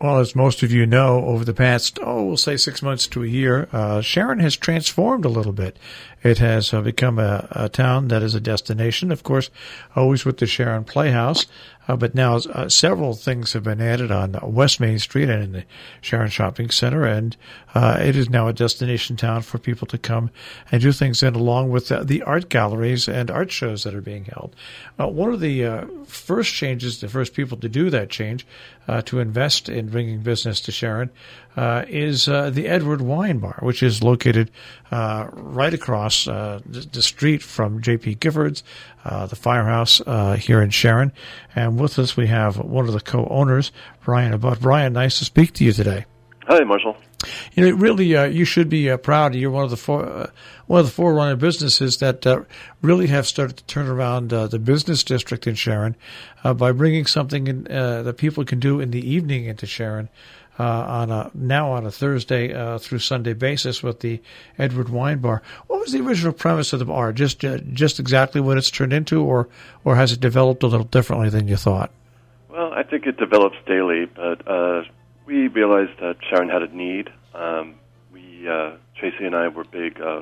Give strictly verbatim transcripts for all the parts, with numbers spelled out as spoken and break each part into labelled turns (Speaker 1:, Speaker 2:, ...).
Speaker 1: Well, as most of you know, over the past, oh, we'll say six months to a year, uh, Sharon has transformed a little bit. It has uh, become a, a town that is a destination, of course, always with the Sharon Playhouse. Uh, but now uh, several things have been added on West Main Street and in the Sharon Shopping Center, and uh, it is now a destination town for people to come and do things in, along with uh, the art galleries and art shows that are being held. Uh, one of the uh, first changes, the first people to do that change, uh, to invest in bringing business to Sharon, uh, is uh, the Edward Wine Bar, which is located uh, right across uh, the street from J P Gifford's, uh, the firehouse uh, here in Sharon. And with us, we have one of the co-owners, Brian Abbott. Brian, nice to speak to you today.
Speaker 2: Hi, Marshall.
Speaker 1: You know, really, uh, you should be uh, proud. You're one of the four, uh, one of the forerunner businesses that uh, really have started to turn around uh, the business district in Sharon uh, by bringing something in, uh, that people can do in the evening into Sharon uh, on a now on a Thursday uh, through Sunday basis with the Edward Wine Bar. What was the original premise of the bar? Just uh, just exactly what it's turned into, or or has it developed a little differently than you thought?
Speaker 2: Well, I think it develops daily, but uh, we realized that Sharon had a need. Um, we, uh, Tracy and I were big uh,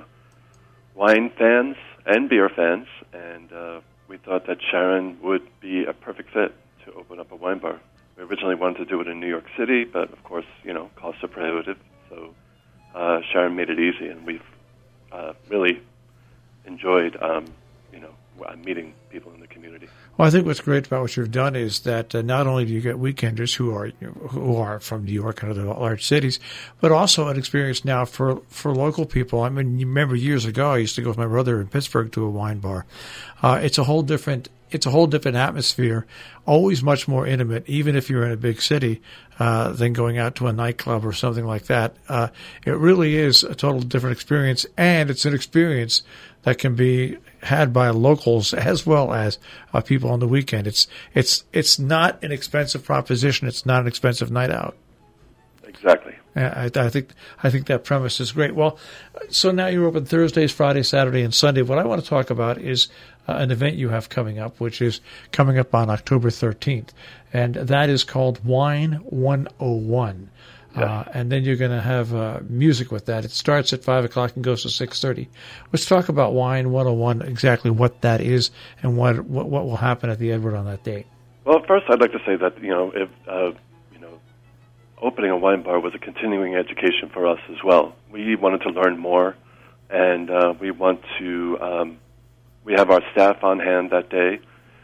Speaker 2: wine fans and beer fans, and uh, we thought that Sharon would be a perfect fit to open up a wine bar. We originally wanted to do it in New York City, but of course, you know, costs are prohibitive, so uh, Sharon made it easy, and we've uh, really enjoyed, um, you know, meeting people in the community.
Speaker 1: Well, I think what's great about what you've done is that uh, not only do you get weekenders who are who are from New York and other large cities, but also an experience now for, for local people. I mean, you remember years ago, I used to go with my brother in Pittsburgh to a wine bar. Uh, it's a whole different it's a whole different atmosphere, always much more intimate, even if you're in a big city, uh, than going out to a nightclub or something like that. Uh, it really is a total different experience, and it's an experience that can be had by locals as well as uh, people on the weekend. It's it's it's not an expensive proposition. It's not an expensive night out.
Speaker 2: Exactly.
Speaker 1: I, I think I think that premise is great. Well, so now you're open Thursdays, Fridays, Saturday, and Sunday. What I want to talk about is uh, an event you have coming up, which is coming up on October thirteenth, and that is called Wine one oh one.
Speaker 2: Yeah.
Speaker 1: Uh, and then you're going to have uh, music with that. It starts at five o'clock and goes to six thirty. Let's talk about Wine one oh one, exactly what that is and what, what what will happen at the Edward on that date.
Speaker 2: Well, first I'd like to say that, you know, if, uh, you know, opening a wine bar was a continuing education for us as well. We wanted to learn more, and uh, we want to, um, we have our staff on hand that day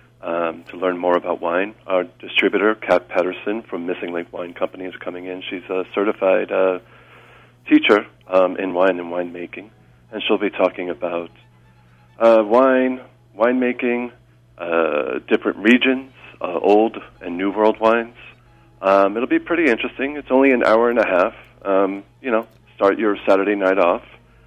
Speaker 2: Um, to learn more about wine. Our distributor, Kat Patterson from Missing Link Wine Company, is coming in. She's a certified uh, teacher um, in wine and winemaking, and she'll be talking about uh, wine, winemaking, uh, different regions, uh, old and new world wines. Um, it'll be pretty interesting. It's only an hour and a half. Um, you know, start your Saturday night off.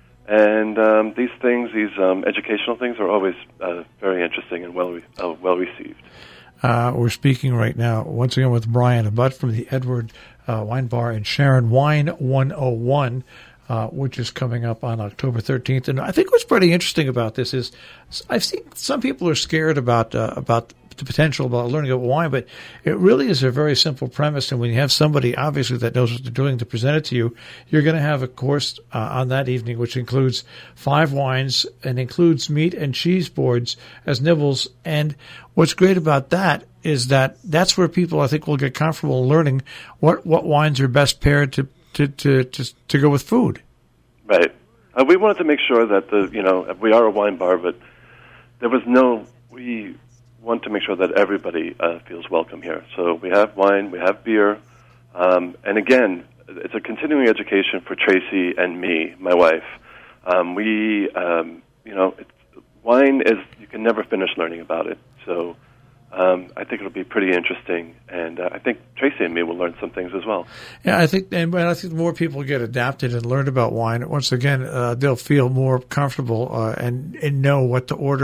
Speaker 2: And um, these things, these um, educational things, are always uh, very interesting and well uh, well received.
Speaker 1: Uh, we're speaking right now, once again, with Brian Abbott from the Edward uh, Wine Bar in Sharon, Wine one oh one, uh, which is coming up on October thirteenth. And I think what's pretty interesting about this is I've seen some people are scared about uh, about the potential about learning about wine, but it really is a very simple premise. And when you have somebody, obviously, that knows what they're doing to present it to you, you're going to have a course uh, on that evening, which includes five wines and includes meat and cheese boards as nibbles. And what's great about that is that that's where people, I think, will get comfortable learning what, what wines are best paired to, to, to, to, to go with food.
Speaker 2: Right. Uh, we wanted to make sure that the, you know, we are a wine bar, but there was no, we want to make sure that everybody uh, feels welcome here. So we have wine, we have beer, um, and again, it's a continuing education for Tracy and me, my wife. Um, we, um, you know, it's, wine is, you can never finish learning about it. So um, I think it'll be pretty interesting, and uh, I think Tracy and me will learn some things as well.
Speaker 1: Yeah, I think, and I think the more people get adapted and learn about wine, once again, uh, they'll feel more comfortable uh, and and know what to order.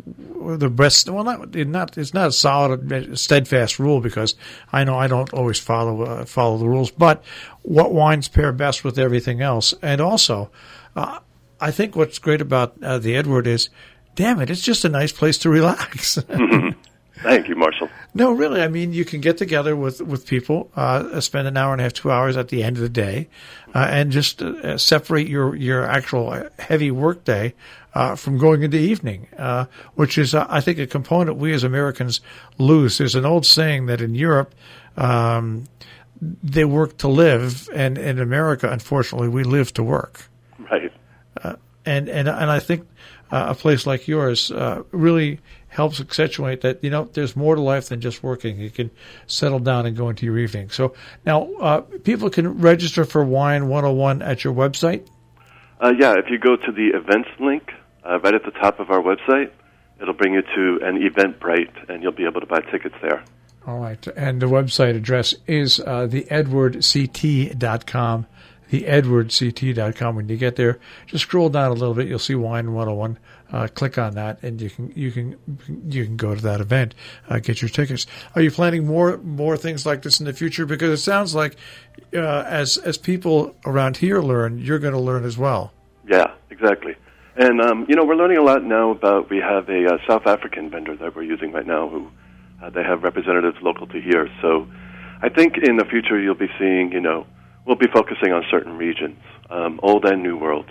Speaker 1: The best, well, not not it's not a solid, steadfast rule, because I know I don't always follow uh, follow the rules, but what wines pair best with everything else, and also, uh, I think what's great about uh, the Edward is, damn it, it's just a nice place to relax.
Speaker 2: Mm-hmm. Thank you, Marshall.
Speaker 1: No, really. I mean, you can get together with, with people, uh, spend an hour and a half, two hours at the end of the day, uh, and just uh, separate your, your actual heavy work day uh, from going into evening, uh, which is, uh, I think, a component we as Americans lose. There's an old saying that in Europe, um, they work to live, and in America, unfortunately, we live to work.
Speaker 2: Right.
Speaker 1: Uh, and, and, and I think uh, a place like yours uh, really helps accentuate that, you know, there's more to life than just working. You can settle down and go into your evening. So now uh, people can register for Wine one oh one at your website?
Speaker 2: Uh, yeah, if you go to the events link uh, right at the top of our website, it'll bring you to an Eventbrite, and you'll be able to buy tickets there.
Speaker 1: All right. And the website address is uh, the edward c t dot com, the edward c t dot com. When you get there, just scroll down a little bit. You'll see Wine one oh one. Uh, click on that, and you can you can you can go to that event, uh, get your tickets. Are you planning more more things like this in the future? Because it sounds like uh, as as people around here learn, you're going to learn as well.
Speaker 2: Yeah, exactly. And um, you know, we're learning a lot now about. We have a uh, South African vendor that we're using right now, who uh, they have representatives local to here. So I think in the future you'll be seeing, you know, we'll be focusing on certain regions, um, old and new world.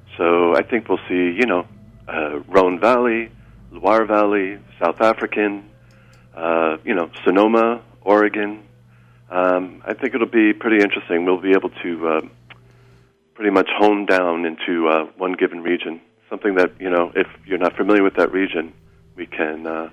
Speaker 2: So I think we'll see, you know. Uh, Rhone Valley, Loire Valley, South African, uh, you know, Sonoma, Oregon. Um, I think it'll be pretty interesting. We'll be able to uh, pretty much hone down into uh, one given region, something that, you know, if you're not familiar with that region, we can uh,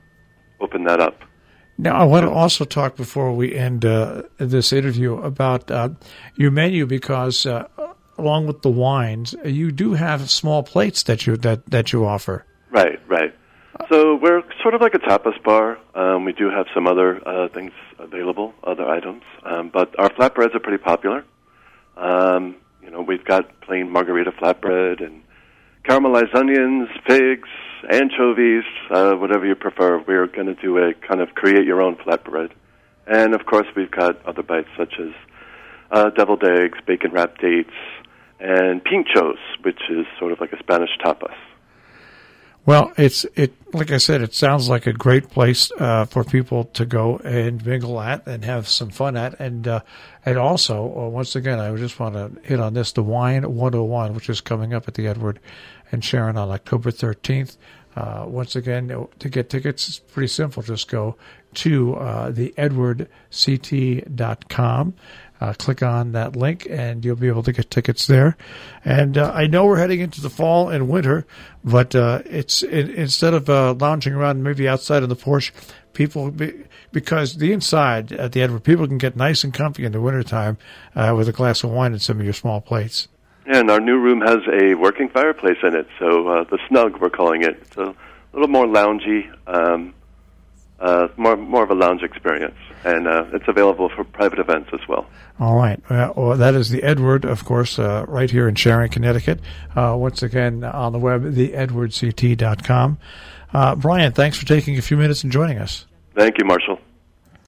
Speaker 2: open that up.
Speaker 1: Now, I want to also talk before we end uh, this interview about uh, your menu, because uh, along with the wines, you do have small plates that you that, that you offer.
Speaker 2: Right, right. So we're sort of like a tapas bar. Um, we do have some other uh, things available, other items, um, but our flatbreads are pretty popular. Um, you know, we've got plain margarita flatbread and caramelized onions, figs, anchovies, uh, whatever you prefer. We're going to do a kind of create your own flatbread. And, of course, we've got other bites such as uh, deviled eggs, bacon-wrapped dates, and pinchos, which is sort of like a Spanish tapas.
Speaker 1: Well, it's it like I said, it sounds like a great place uh, for people to go and mingle at and have some fun at. And uh, and also, uh, once again, I just want to hit on this, the Wine one oh one, which is coming up at the Edward and Sharon on October thirteenth. Uh, once again, to get tickets, it's pretty simple. Just go to uh, the edward c t dot com. Uh, click on that link, and you'll be able to get tickets there. And uh, I know we're heading into the fall and winter, but uh, it's it, instead of uh, lounging around maybe outside on the porch, people be, because the inside at the Edward, people can get nice and comfy in the wintertime uh, with a glass of wine and some of your small plates.
Speaker 2: Yeah, and our new room has a working fireplace in it, so uh, the Snug, we're calling it. It's a little more loungy, um, uh, more more of a lounge experience, and uh, it's available for private events as well.
Speaker 1: All right. Uh, well, that is the Edward, of course, uh, right here in Sharon, Connecticut. Uh, once again, on the web, the edward c t dot com. Uh, Brian, thanks for taking a few minutes and joining us.
Speaker 2: Thank you, Marshall.